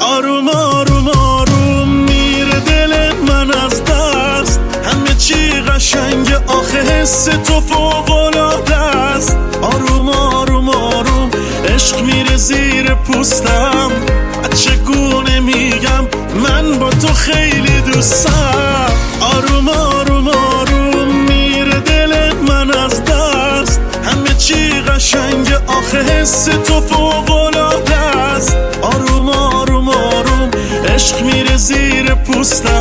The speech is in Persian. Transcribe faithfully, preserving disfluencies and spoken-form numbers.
آروم آروم آروم میره دل من از دست، همه چی قشنگ آخه حس تو فوق‌العاده است. آروم آروم آروم عشق میره زیر پوستم، چگونه میگم من با تو خیلی دوستم. آروم آروم آروم میره دل من از دست، همه چی قشنگ آخه حس تو فوق‌العاده است. آروم آروم آروم عشق میره زیر پوستم،